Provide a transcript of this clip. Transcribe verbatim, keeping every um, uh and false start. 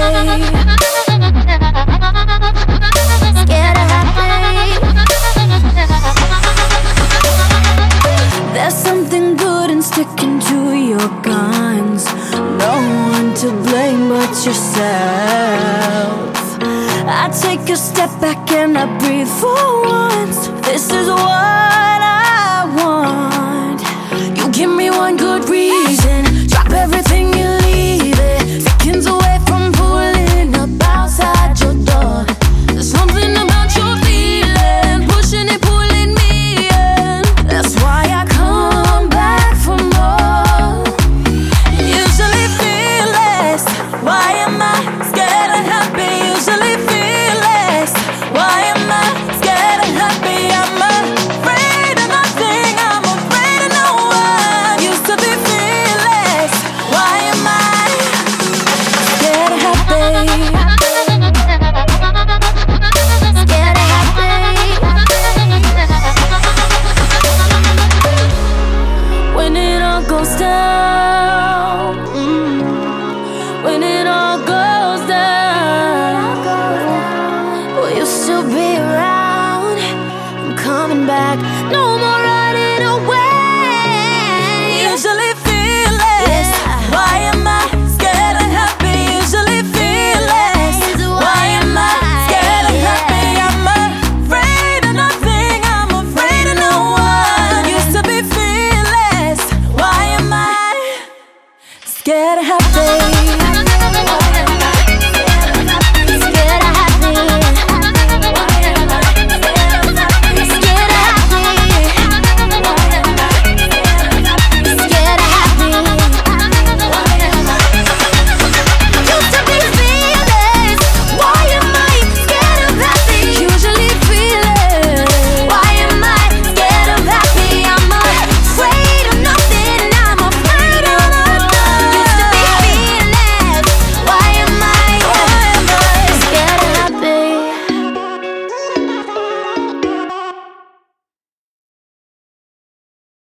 Scared of happy. There's something good in sticking to your guns. No one to blame but yourself. I take a step back and I breathe for once. This is what I want. You give me one good reason. Drop everything, you leave it. Seconds away from pulling up outside your door. There's something about your feeling, pushing it, pulling me in. That's why I come back for more. Usually feel less. Why am I scared of happy? Usually feel less. Why am I scared of happy? I'm afraid of nothing. I'm afraid of no one. Used to be fearless. Why am I scared of happy? Scared of happy. When it all goes down, mm, when it all goes down, will you still be around? I'm coming back. No